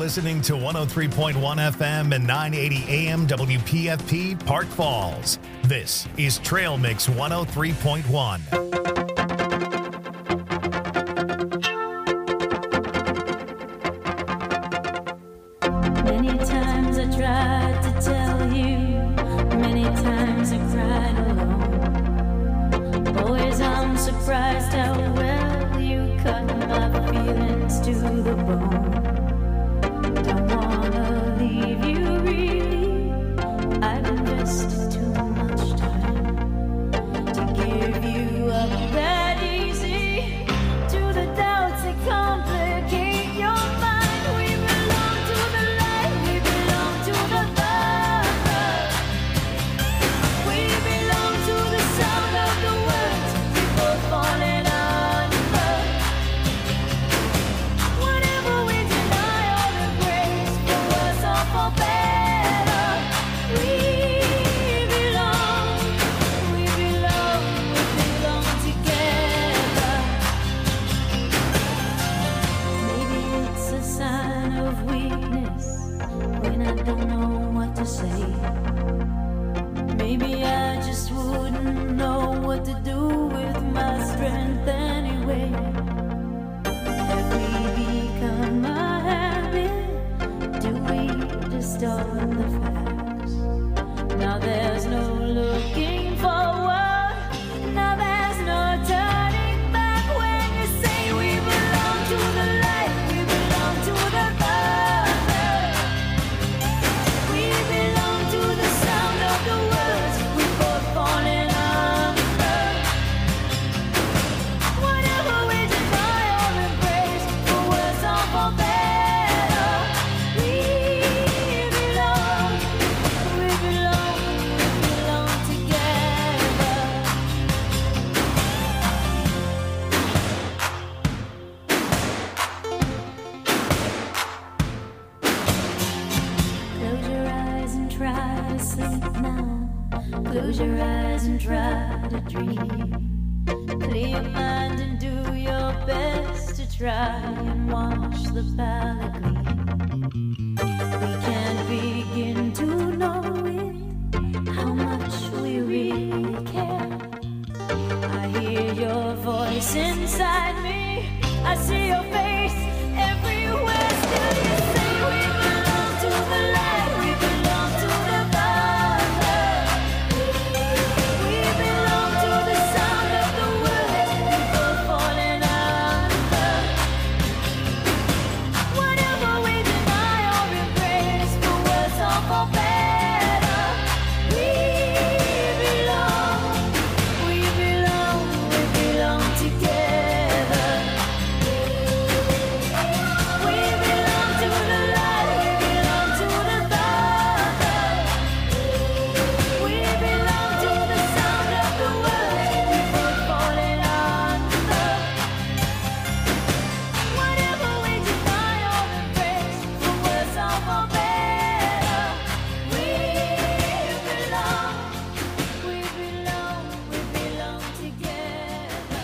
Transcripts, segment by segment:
listening to 103.1 FM and 980 AM WPFP Park Falls. This is Trail Mix 103.1. Many times I tried to tell you, many times I cried alone. Always I'm surprised how well you cut my feelings to the bone. Don't wanna leave you really, I've invested too much time to give you up that easy to the doubts that complicate your mind. We belong to the light, we belong to the dark. We belong to the sound of the words we both falling under. Whatever we deny or embrace, for worse or for better, we belong together. Maybe it's a sign of weakness when I don't know what to say. Maybe I just wouldn't know what to do with my strength anyway. Have we become a habit? Do we distort the facts? Now there's no looking forward. Now there's no turning back when you say we belong to the light, we belong to the dark. We belong to the sound of the words we both falling under. Whatever we deny or embrace, for worse or for better, we belong together. Close your eyes and try to sleep now. Close your eyes and try to dream. Clear your mind and do your best to try and watch the palette gleam. We can't begin to know it, how much we really care. I hear your voice inside me, I see your face everywhere. Still you say we belong to the light, we belong to the dark. We belong to the sound of the words we both falling under. Whatever we deny or embrace, for worse or for better, we belong together. We belong to the light, we belong to the dark. We belong to the sound of the words we both falling under. Whatever we deny or embrace, for worse or for better, we belong together.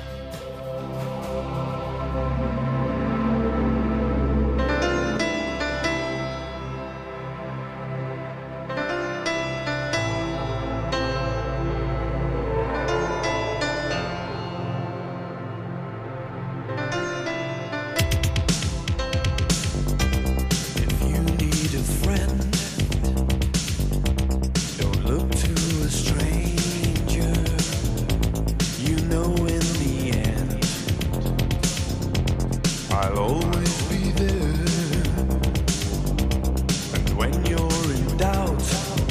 If you need a friend, don't look to a stranger. You know in the end, I'll always be there. And when you're in doubt,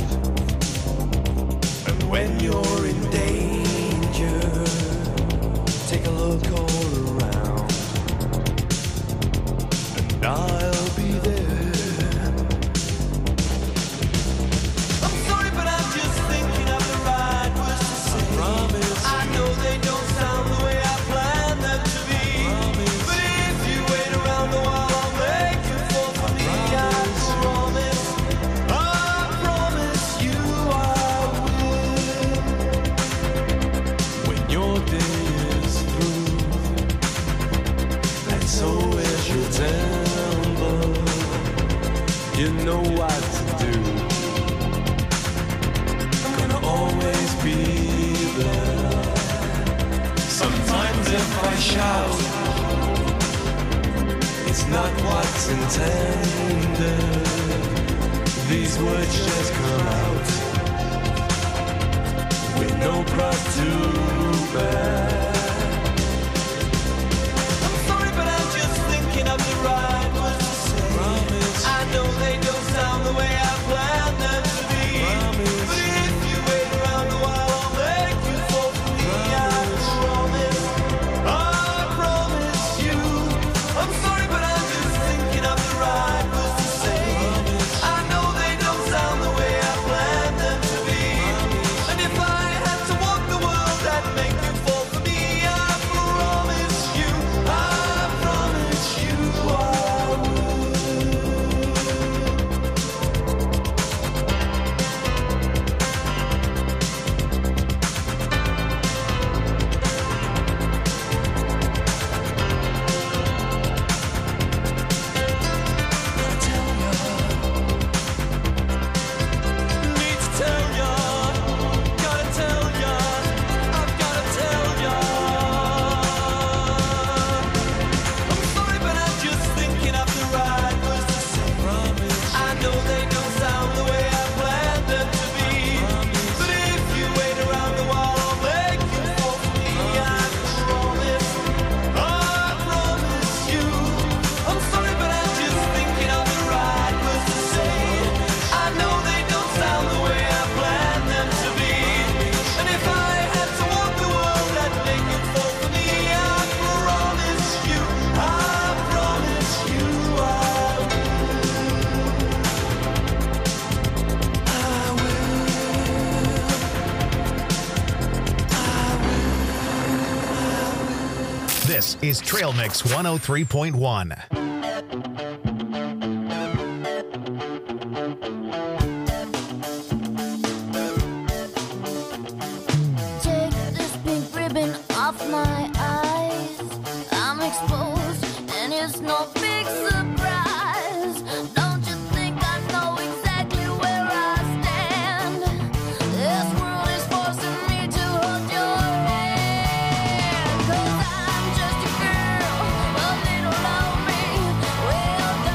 and when you're in danger, take a look all around, and I'll be there. I'm sorry, but I'm just thinking of the right words to say. I promise. I know they don't sound the way I planned them to be. But if you wait around a while, I'll make you fall for me. I promise you I will. When your day is through, and so is your temper. You know what to do. I'm gonna always be there. Sometimes if I shout, it's not what's intended. These words just come out with no cross to bear. I'm sorry, but I'm just thinking of the right words to say. Promise. I know they don't sound the way I planned them to be. Promise. But if you wait around a while, I'll make you fall for me. Promise. I promise you. I'm sorry, but I'm just thinking of the right words to say. Promise. I know they don't sound the way I planned them to be. Promise. And if I had to walk the world, I'd make you fall for me. I promise you. I promise you I would. Need to tell ya, gotta tell ya, I've gotta tell ya. I'm sorry, but I'm just thinking of the right words to say. Promise. I know they don't sound the way I planned them to be. Promise. But if you wait around a while, I'll make you fall for me. I promise. I promise you. I'm sorry, but I'm just thinking of the right words to say. I know they don't sound the way I planned them to be. And if I had to walk the world, I'd make it fall for me. I promise you. I promise you I will. This is Trail Mix 103.1. Take this pink ribbon off my eyes. I'm exposed, and it's no big surprise. Don't you think I know exactly where I stand? This world is forcing me to hold your hand. 'Cause I'm just a girl, a little lonely. Well,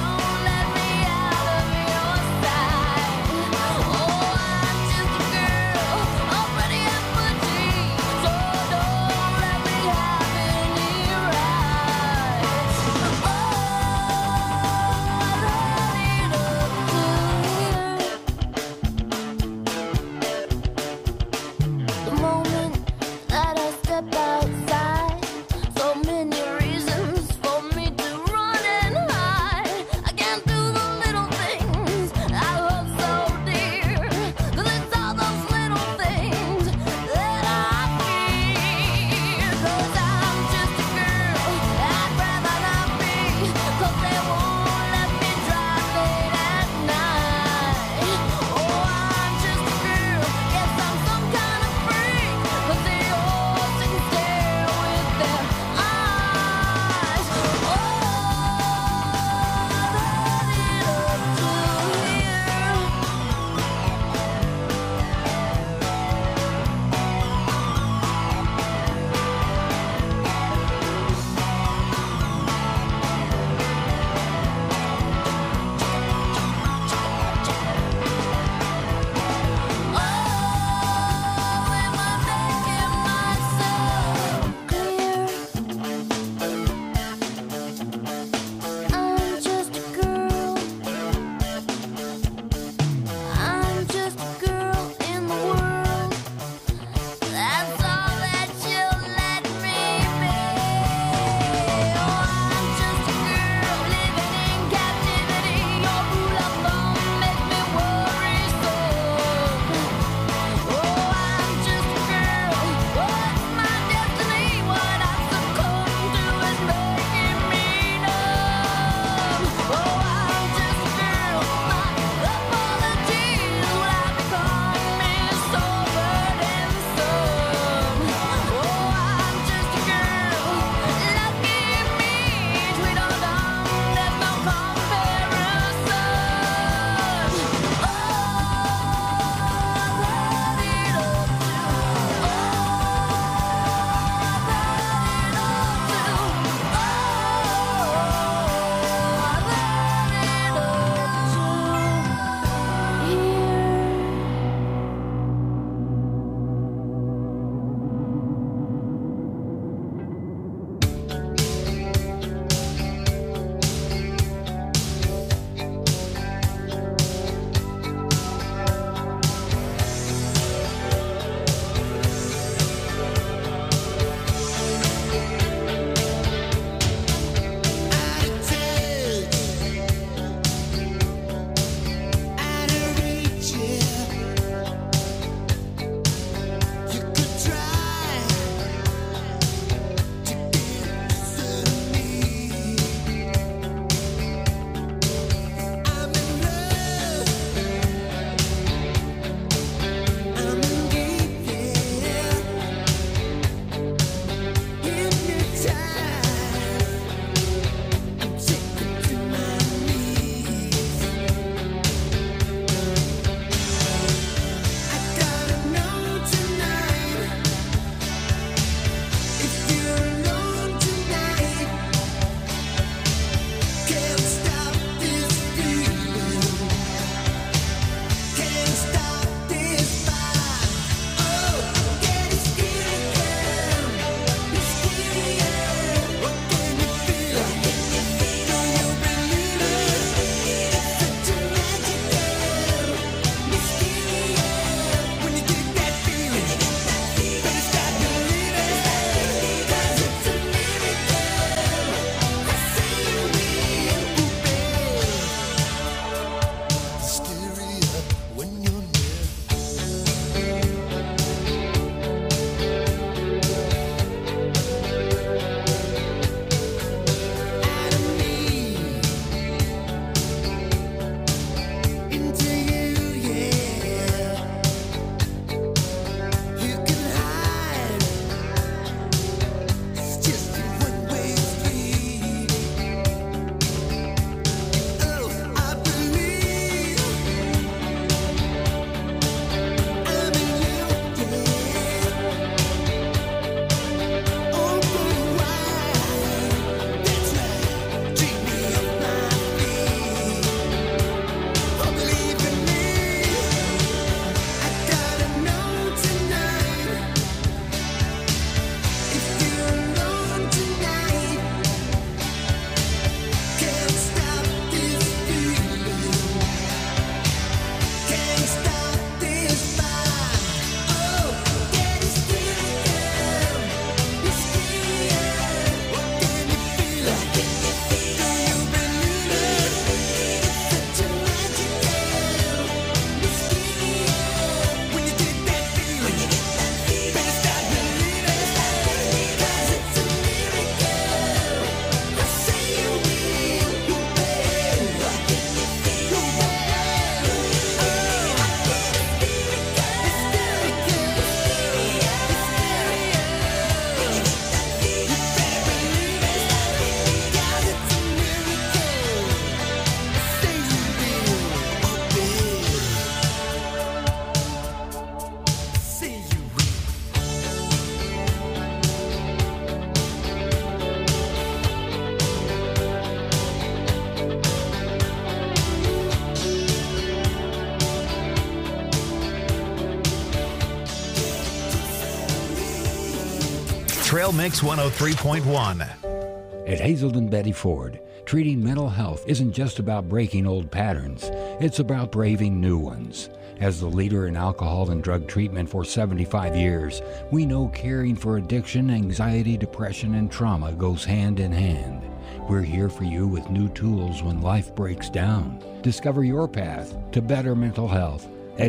Trail Mix 103.1. At Hazelden Betty Ford, treating mental health isn't just about breaking old patterns, it's about braving new ones. As the leader in alcohol and drug treatment for 75 years, we know caring for addiction, anxiety, depression, and trauma goes hand in hand. We're here for you with new tools when life breaks down. Discover your path to better mental health at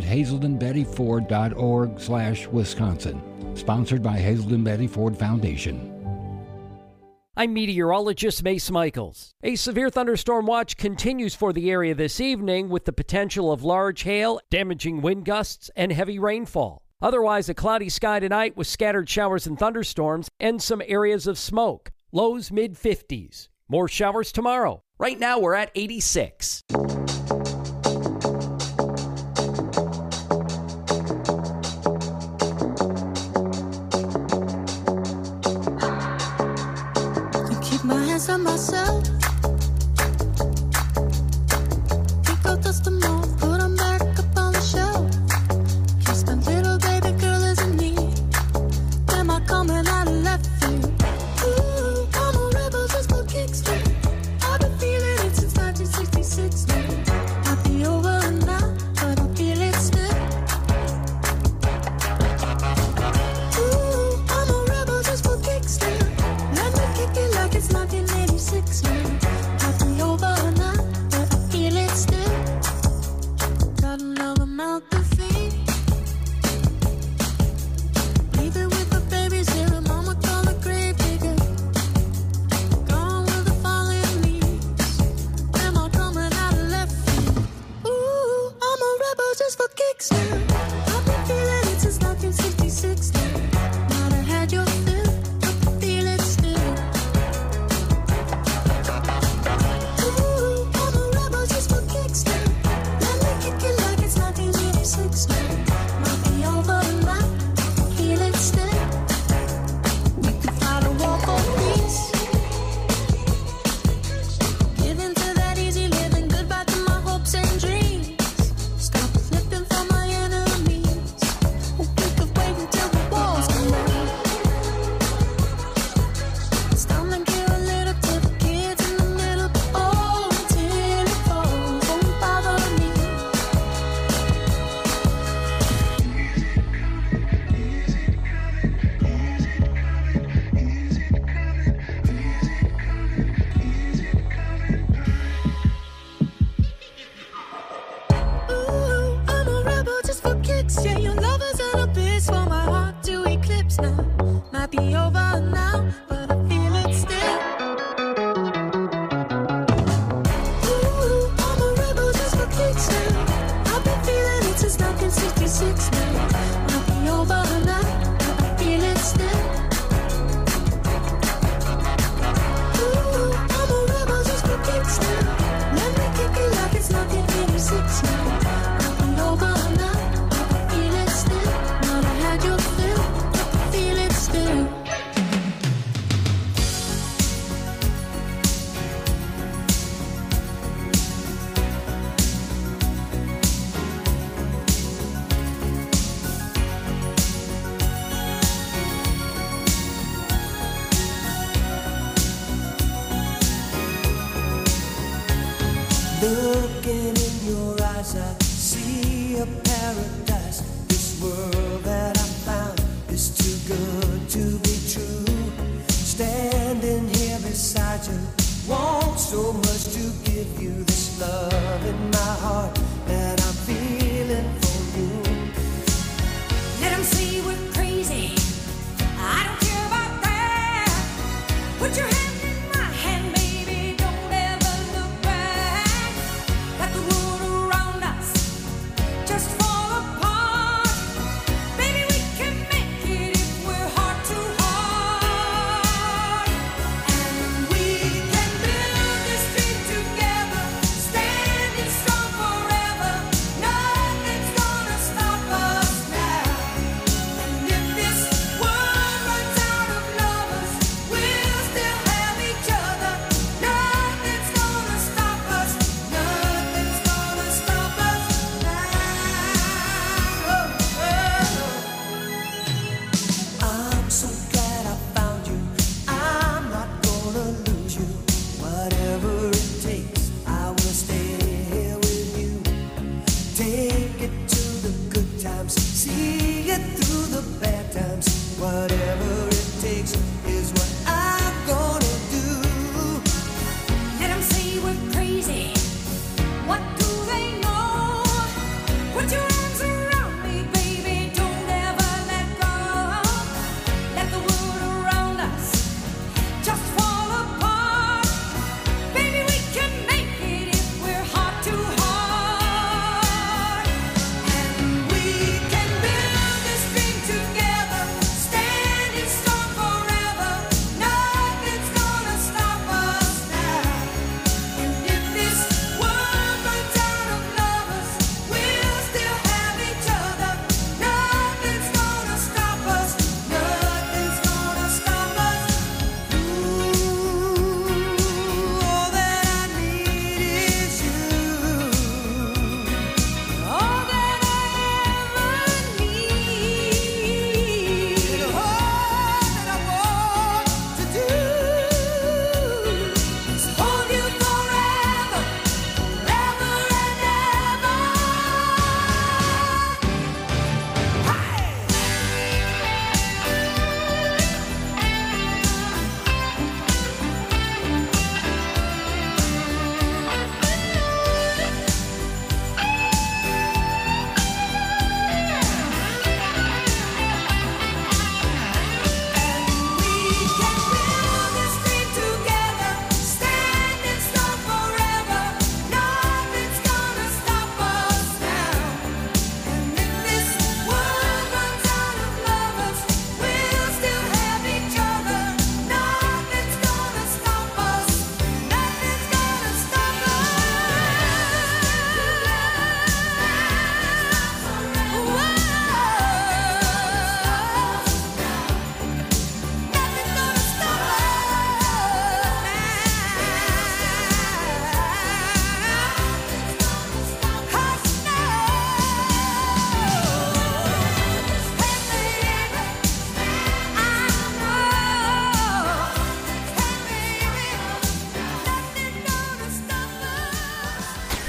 hazeldenbettyford.org/Wisconsin. Sponsored by Hazelden Betty Ford Foundation. I'm meteorologist Mace Michaels. A severe thunderstorm watch continues for the area this evening with the potential of large hail, damaging wind gusts, and heavy rainfall. Otherwise, a cloudy sky tonight with scattered showers and thunderstorms and some areas of smoke. Lows mid-50s. More showers tomorrow. Right now, we're at 86. On myself, pick up dust them all, put them back up on the shelf. Kiss my little baby girl isn't me. Am I coming out of left field? Ooh, I'm a rebel just for kicks. I've been feeling it since 1966 now. Might be over now, but I feel it still. Ooh, I'm a rebel just for kicks. Let me kick it like it's 1986 now. Might be over now, but I feel it still. Got another mouth to feed. Leaving with the babies here, mama call the grave digger. Gone with the falling leaves. Am I coming out of left field? Ooh, I'm a rebel just for kicks now. I've been feeling it since 1966 now. Might have had your fill, but I feel it still. Ooh, I'm a rebel just for kicks now. Let me kick it like it's 1986 now. Might be over now, feel it still. We could fight a war for peace. Give in to that easy living, goodbye to my hopes and dreams. Stop flipping for my enemies. We could wait until the walls come down. It's time to give a little to the kids in the middle. Oh, until it falls, won't bother me. Ooh, I'm a rebel just for kicks. Yeah, your lovers and a bitch for my heart to eclipse now. Might be over now, but I feel it still. Ooh, I'm a rebel just for kicks now. I've been feeling it since 1966 now. Might be over now, but I feel it still. Ooh, I'm a rebel just for kicks now. Let me kick it like it's 1986 now. Might be over now, but I feel it still. Might have had your fill, but I feel it still. Looking in your eyes, I see a paradise. This world that I found is too good to be true. Standing here beside you, want so much to give you this love in my heart that I'm feeling for you. Let 'em say we're crazy. I don't care about that. Put your hand in my hand, baby. Don't ever look back. Let the world around us just fall apart. Baby, we can make it if we're heart to heart. And we can build this dream together, standing strong forever.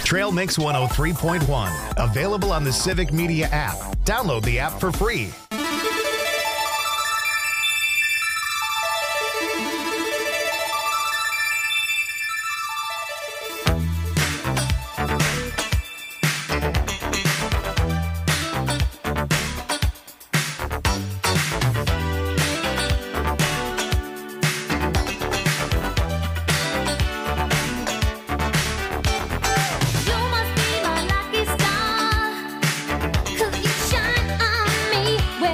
Trail Mix 103.1. Available on the Civic Media app. Download the app for free. You must be my lucky star, 'cause you shine on me.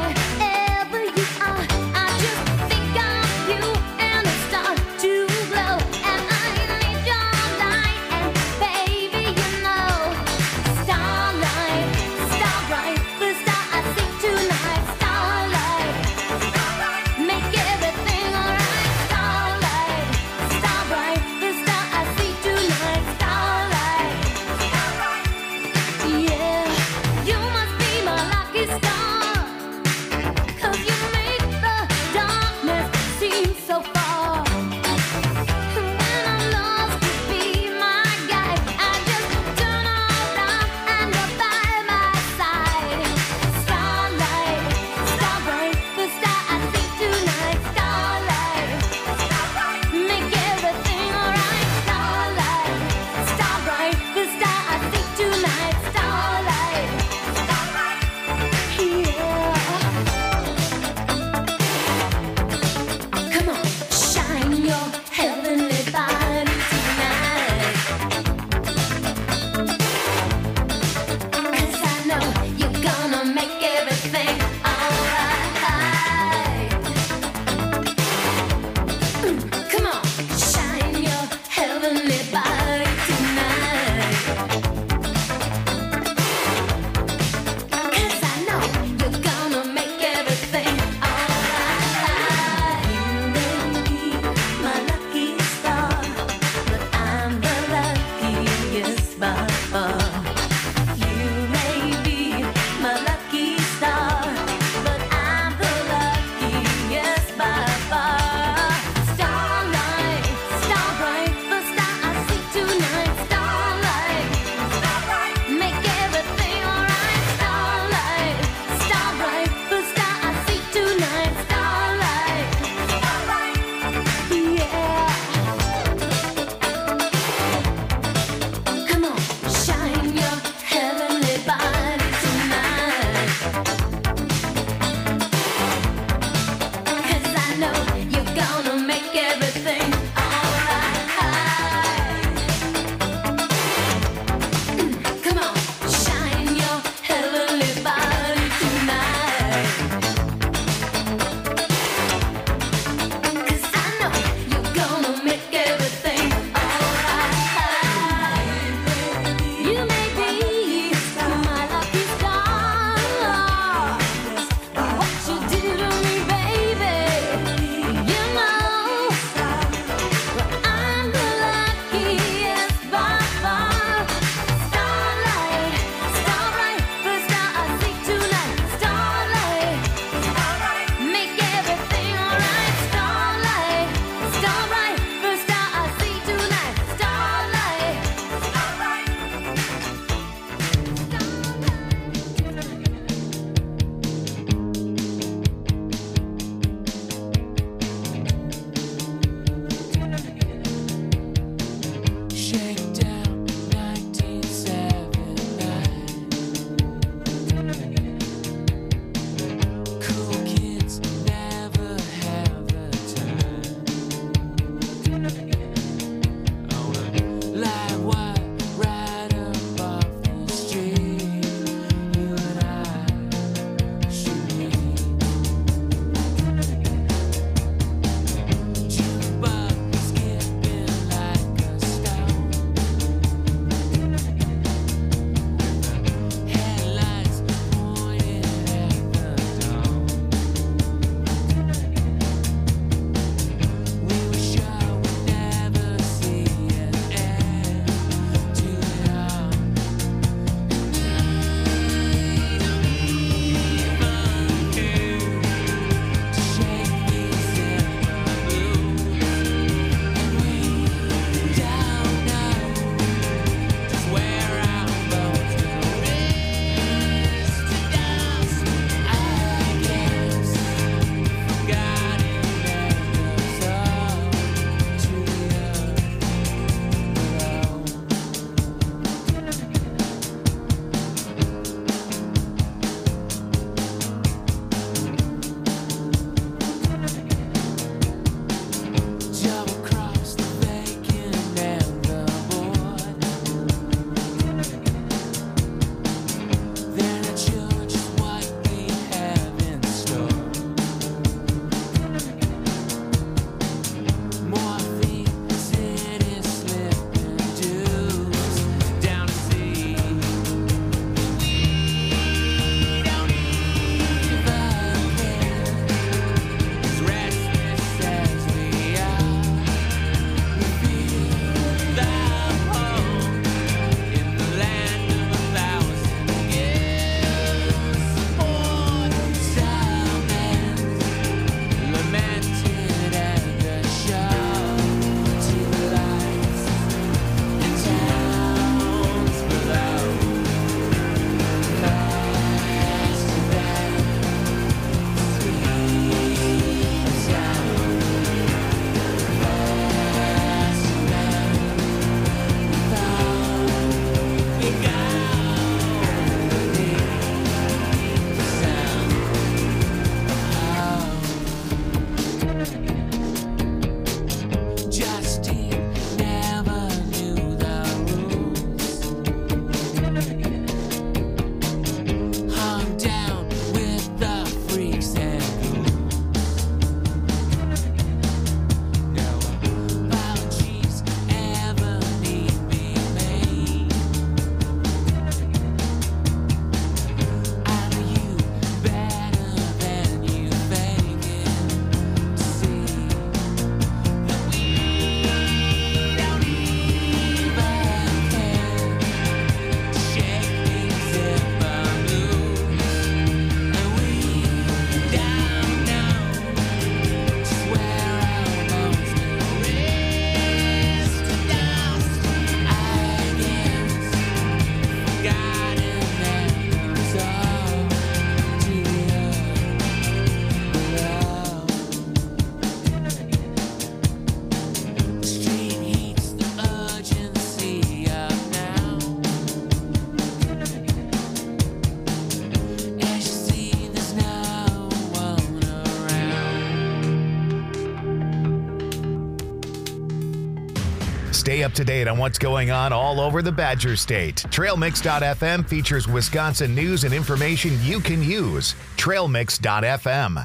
Stay up to date on what's going on all over the Badger State. TrailMix.fm features Wisconsin news and information you can use. TrailMix.fm.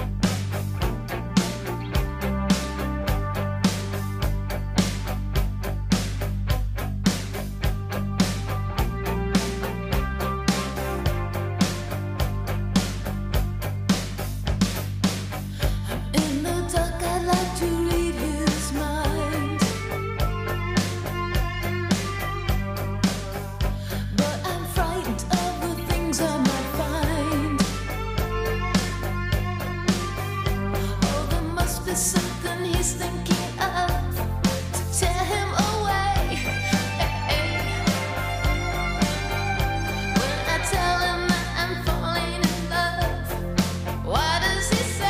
In the dark, I'd like to read his mind, but I'm frightened of the things I might find. Oh, there must be something he's thinking of to tear him away. When I tell him that I'm falling in love, what does he say?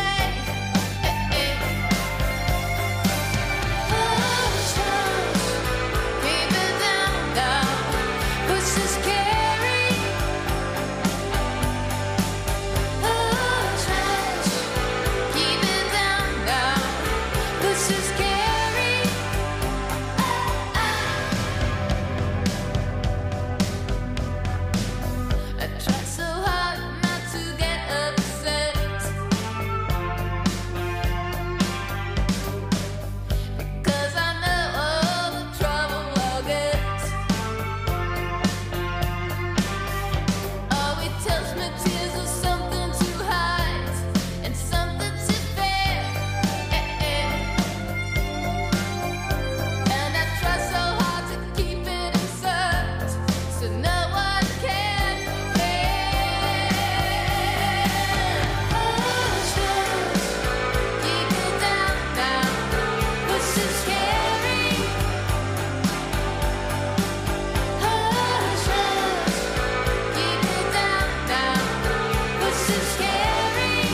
Hush, hush, keep it down, down, 'cause it's scary. Hush, hush, keep it down, down, 'cause it's scary. I try so hard not to get upset, because I know all the trouble I'll get. Oh, he tells me tears are something to hide and something to fear. And I try so hard to keep it inside, so no one can hear. Hush, hush, keep it down, down, 'cause it's scary. Hush, hush, keep it down, down, 'cause it's scary.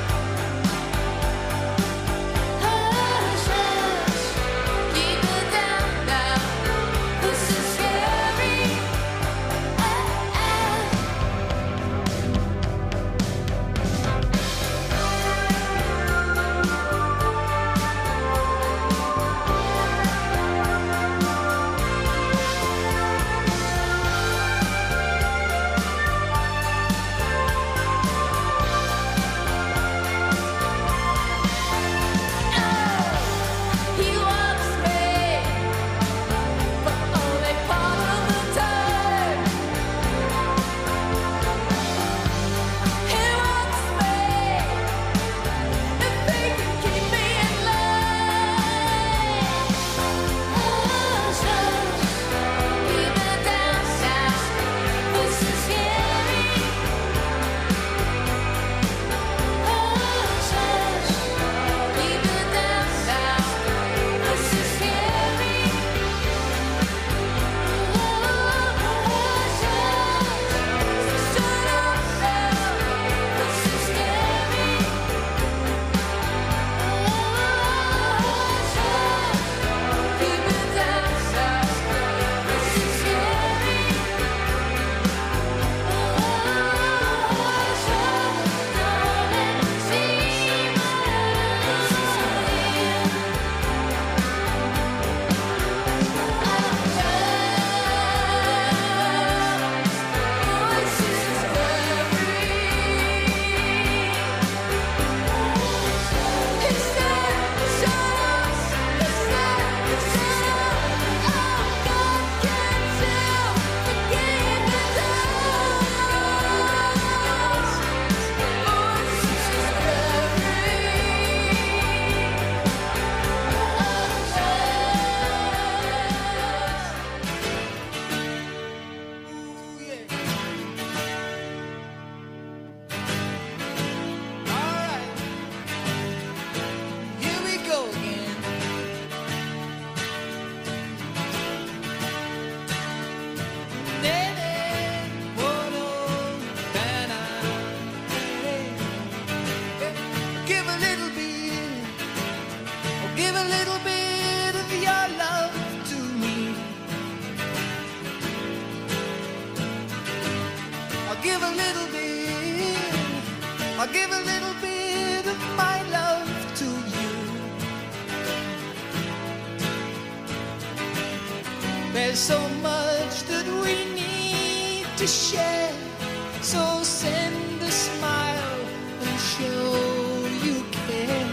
Hush, hush, keep it down, down, 'cause it's scary. He wants me, but only part of the time. He wants me if they can keep me in line. Hush, hush, keep it down, down, 'cause it's scary. Hush, hush, keep it down, down, 'cause it's scary. Hush, hush, shut up now, 'cause it's scary. Hush, hush, keep it down, down, 'cause it's scary. Hush, hush, darling, see my give a little bit. I'll give a little bit of my love to you. There's so much that we need to share. So send a smile and show you care.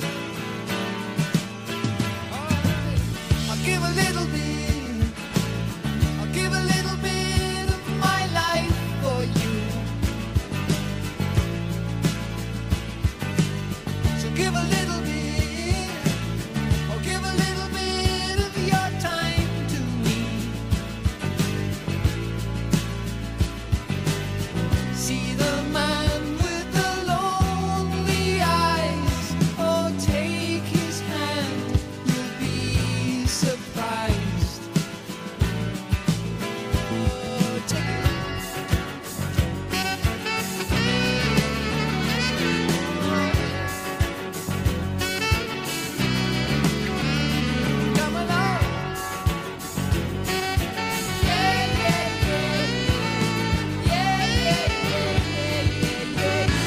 I'll give a little bit. I'll give a little bit of my life for you. So give a little bit. Or give a little bit of your time to me. See the man with the lonely eyes. Oh, take his hand, you'll be surprised. Oh, take it. Come along. Yeah, yeah, yeah. Yeah, yeah, yeah, yeah,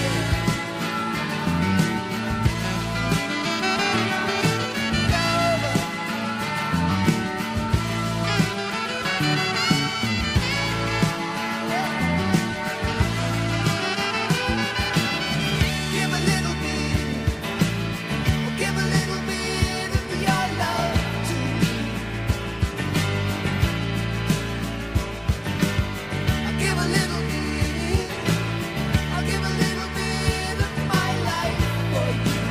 Give a little bit, give a little bit of your love to me. I'll give a little bit, I'll give a little bit of my life for you.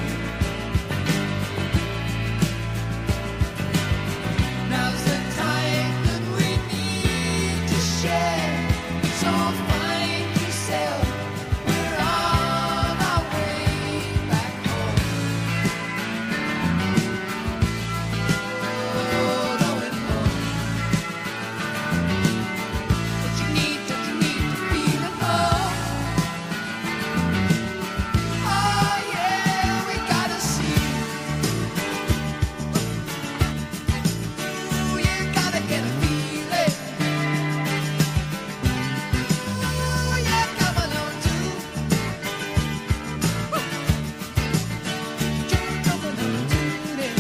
Now's the time that we need to share. So find yourself, we're on our way back home. Oh, going home. Don't you need to feel at home? Oh yeah, we gotta see. Ooh, you gotta get a feeling. Ooh, yeah, come along too. Come along too, then.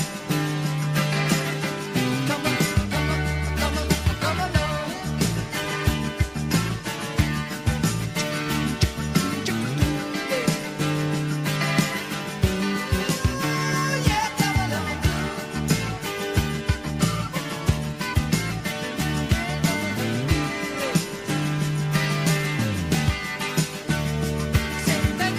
Come on, come along. Ooh, yeah, come along too. Sing back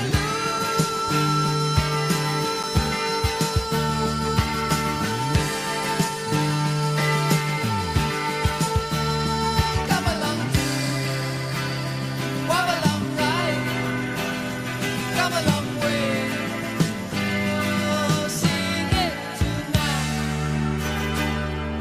come along too. Walk along right. Come a long way. Oh, sing it tonight.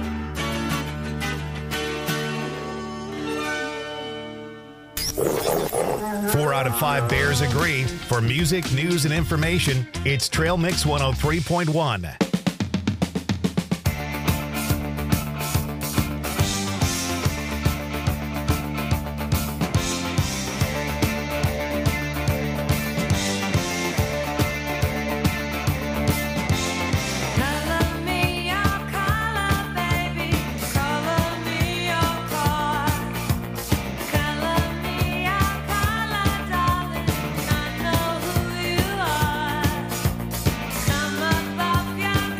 4 out of 5 Bears agree. For music, news, and information, it's Trail Mix 103.1. Color me your color, baby. Color me your car. Color me your color, darling. I know who you are. Come above your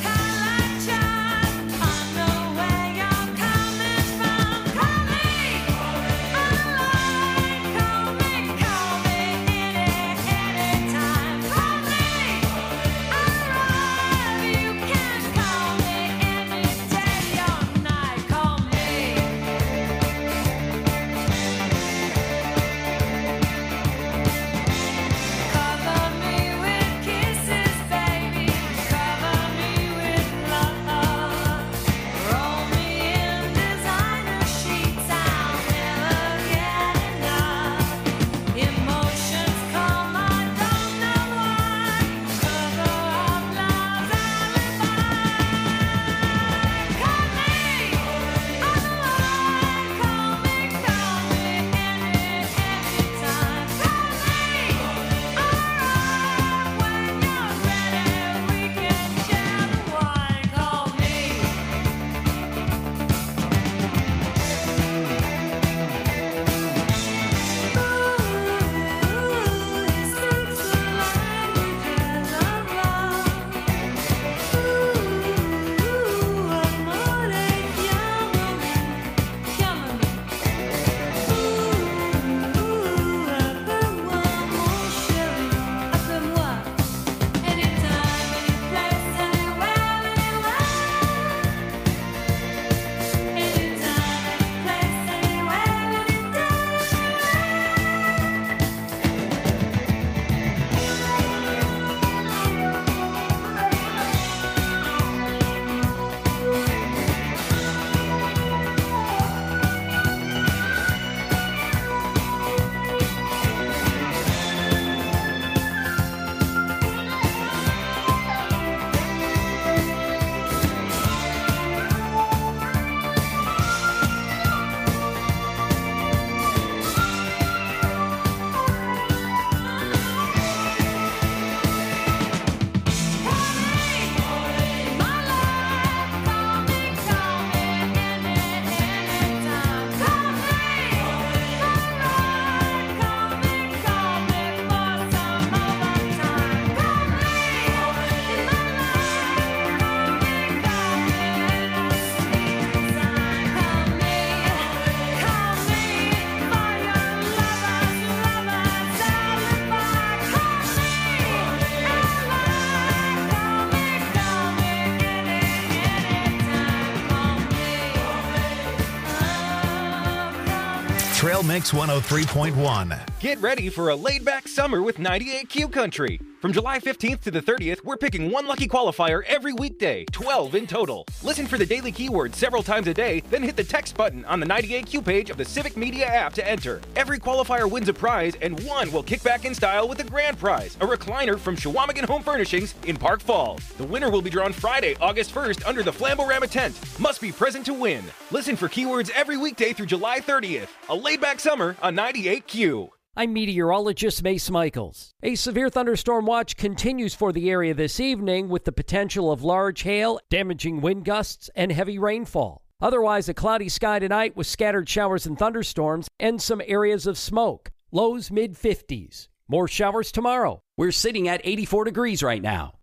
Trail Mix 103.1. Get ready for a laid-back summer with 98Q Country. From July 15th to the 30th, we're picking one lucky qualifier every weekday, 12 in total. Listen for the daily keyword several times a day, then hit the text button on the 98Q page of the Civic Media app to enter. Every qualifier wins a prize, and one will kick back in style with a grand prize, a recliner from Shawamigan Home Furnishings in Park Falls. The winner will be drawn Friday, August 1st under the Flamborama tent. Must be present to win. Listen for keywords every weekday through July 30th. A laid-back summer on 98Q. I'm meteorologist Mace Michaels. A severe thunderstorm watch continues for the area this evening with the potential of large hail, damaging wind gusts, and heavy rainfall. Otherwise, a cloudy sky tonight with scattered showers and thunderstorms and some areas of smoke. Lows mid-50s. More showers tomorrow. We're sitting at 84 degrees right now.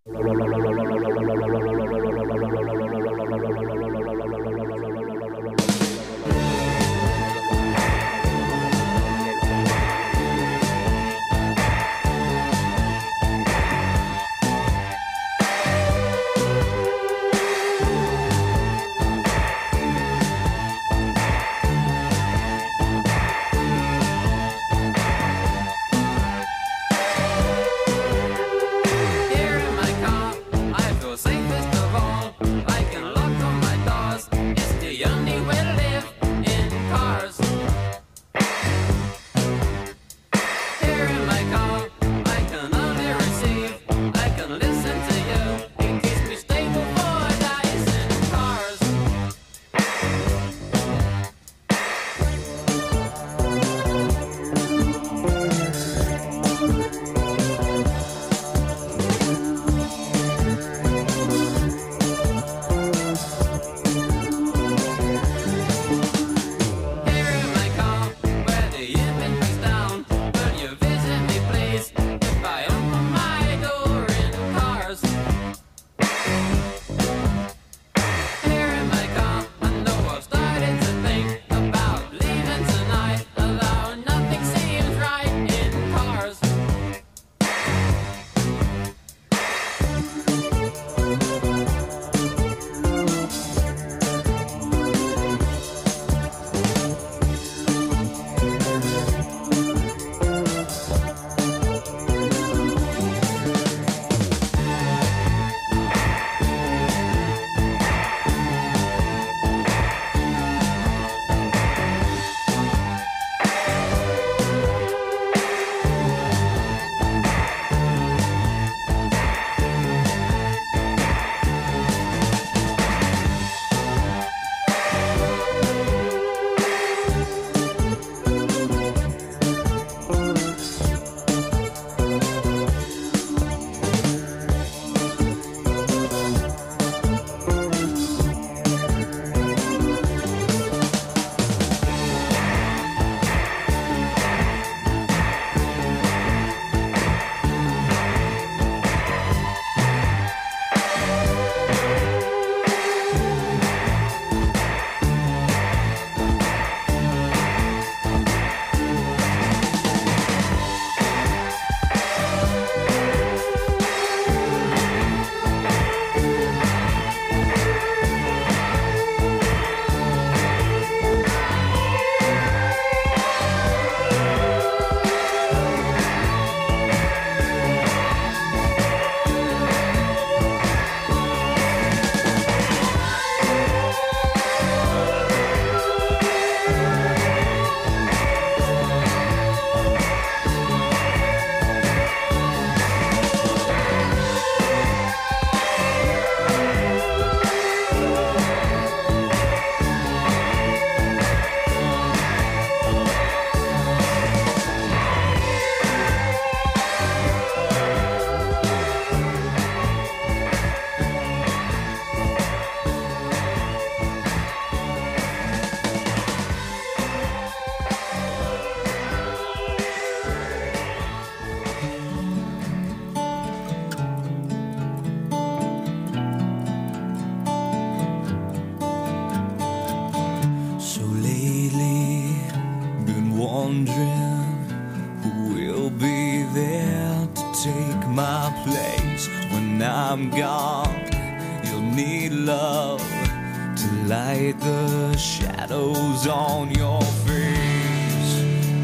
I'm gone, you'll need love to light the shadows on your face.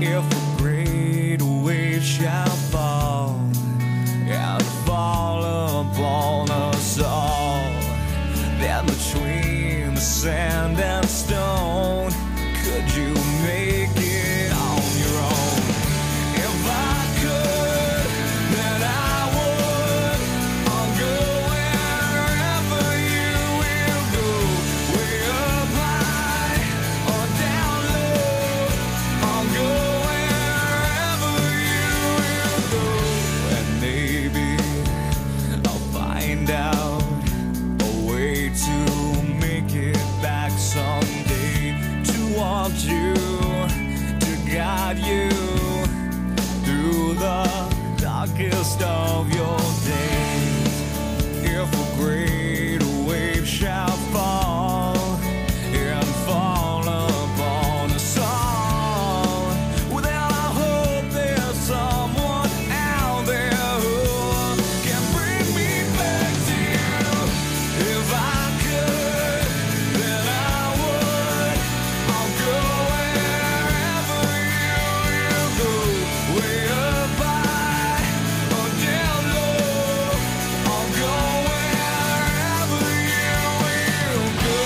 If a great wave shall fall and fall upon us all, then between the sand and stone, could you make it on your own? If I could, then I would. I'll go wherever you will go, way up high or down low. I'll go wherever you will go, and maybe I'll find out a way to make it back someday, to want you, to guide you through the darkest of your days. If a great wave shall fall and fall upon us all, well, then I hope there's someone out there who can bring me back to you. If I could, then I would. I'll go wherever you will go, way up high or down low. I'll go wherever you will go.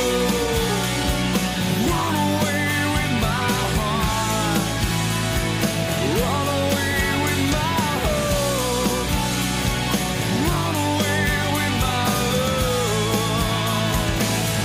Run away with my heart, run away with my hope, run away with my love.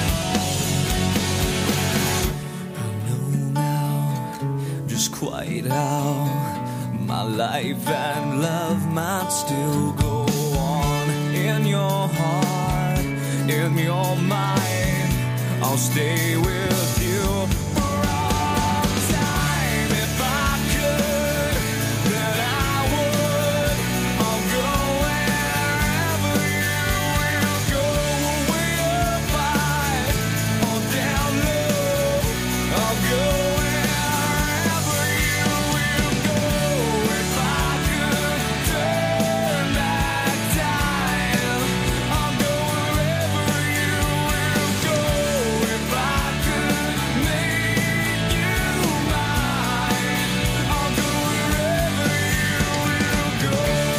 I know now just quite how my life and love might still go on. In your heart, in your mind, I'll stay with you for all time. If I could, then I would. I'll go wherever you will go, way up high or down low. I'll go wherever you will go. If I could turn back time, I'll go wherever you will go. If I could make you mine, I'll go wherever you will go.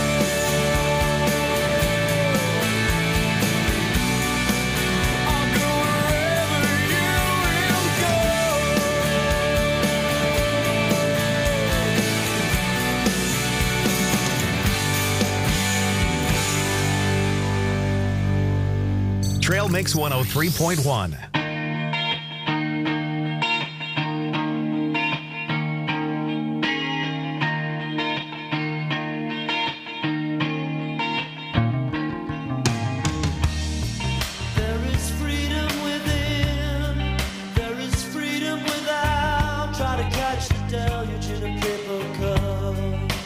I'll go wherever you will go. Trail Mix 103.1. There is freedom within, there is freedom without. Try to catch the deluge in a paper cup.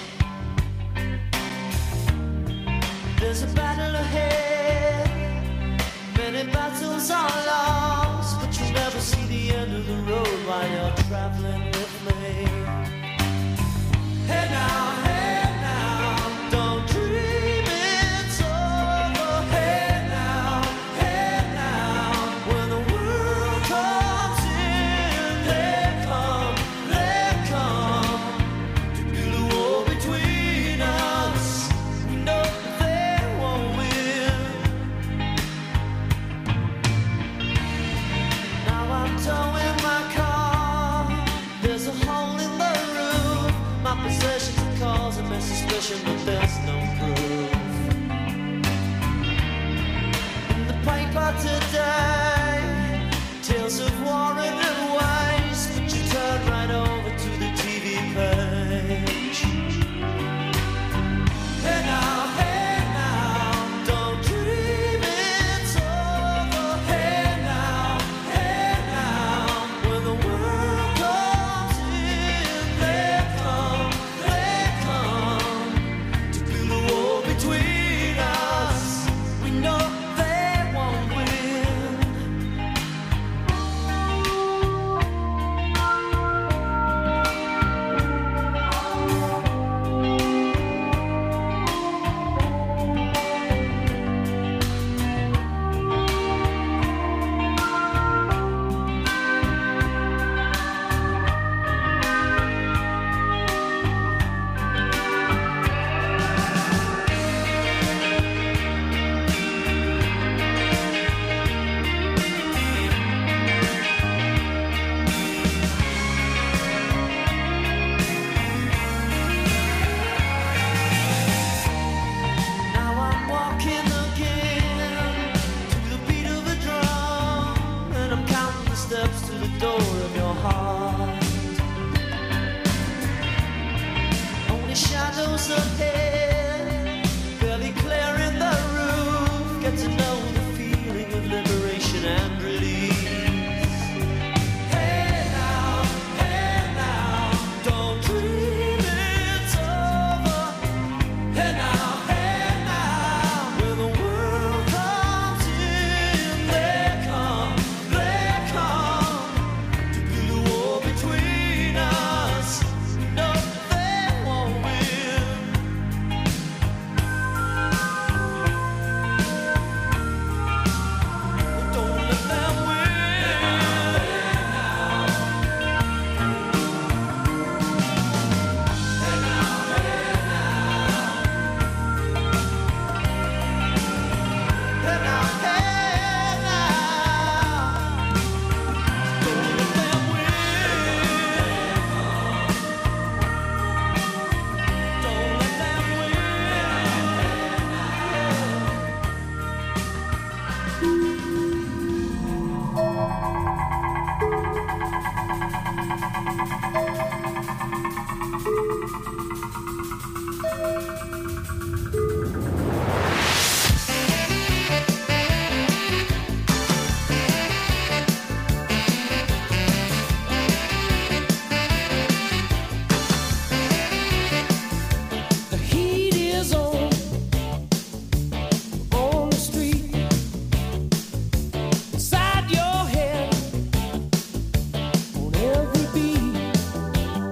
There's a battle ahead, many battles are lost, but you'll never see the end of the road while you're traveling with me. Hey now, don't dream it's over. Hey now, when the world comes in, they come to build a wall between us. We know they won't win. Now I'm towing my car. There's a hole in the roof. My possessions are causing me suspicion, but there's no proof. In the paper today, tales of war and waste, but you turn right over to the TV page. Hey now, don't dream it's over. Hey now, when the world comes in, they come to build a wall between us. We know they won't win. door of your heart. Only shadows ahead, barely clearing the roof. Get to know the feeling of liberation and release. Hey now, don't dream it's over. Hey now, when the world comes in, they come to build a war between us. No, they won't win. Don't let them win. Hey now, don't let them win. Don't let them The heat is on the street, inside your head, on every beat.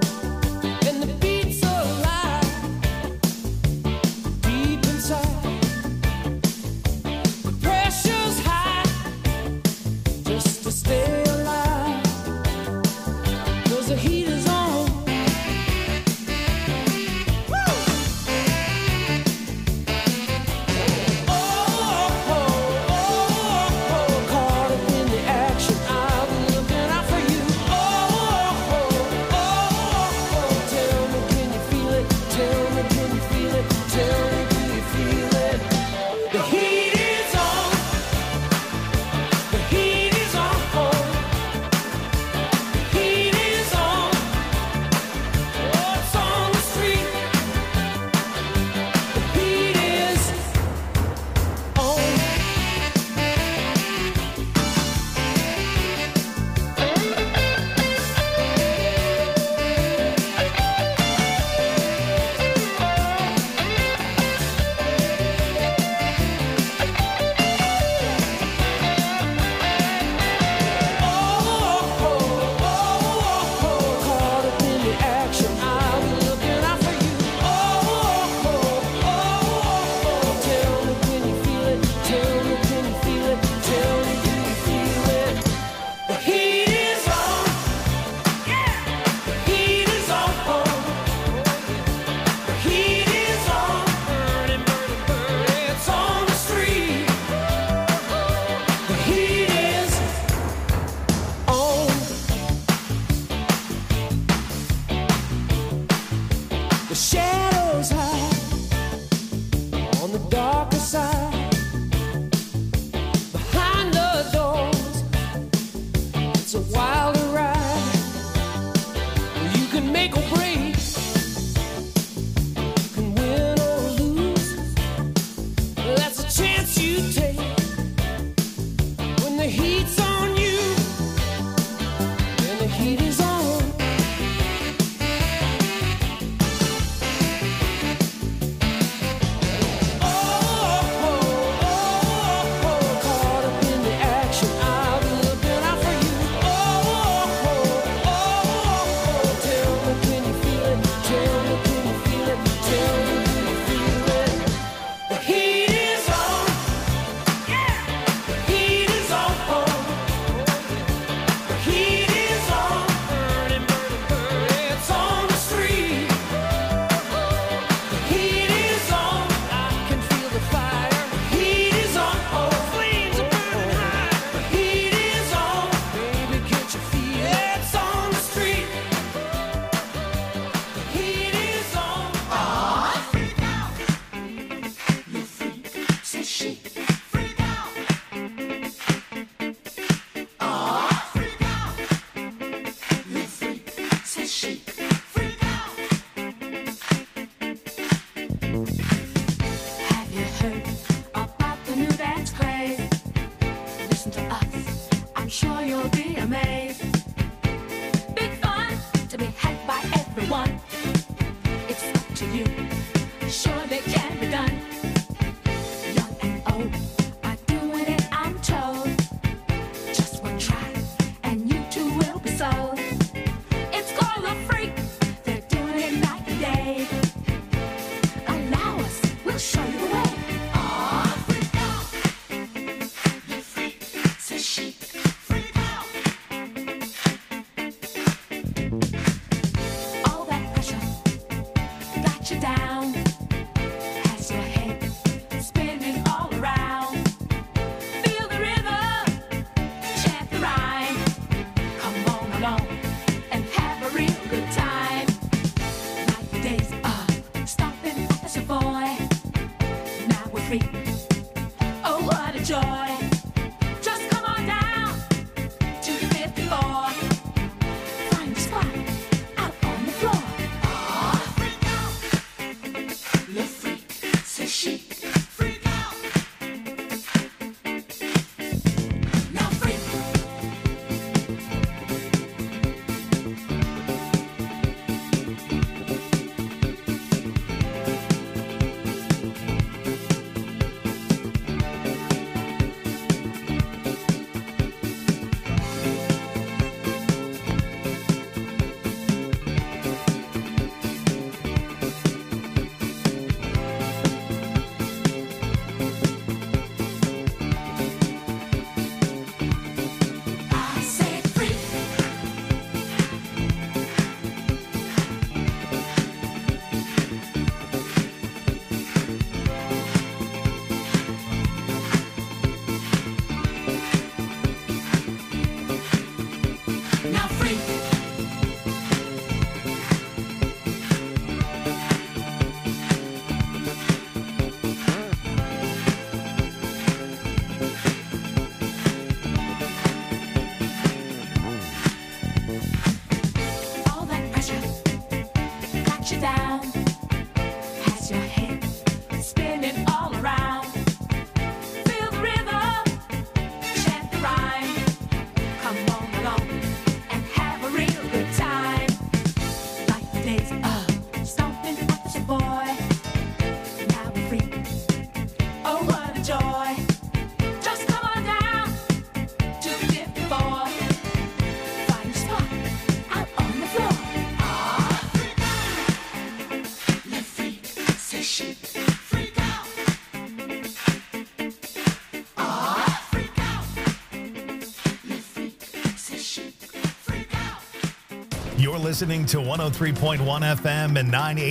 put you down. Has your head spinning all around. Feel the rhythm, chant the rhyme. Come on along and have a real good time. Like the days of stomping at your boy. Now we're free. Oh, what a joy. Just come on down to 54. Find your spot out on the floor. Le freak, c'est chic. Freak out. Freak out. Le freak, c'est chic. Freak out. You're listening to 103.1 FM and 980.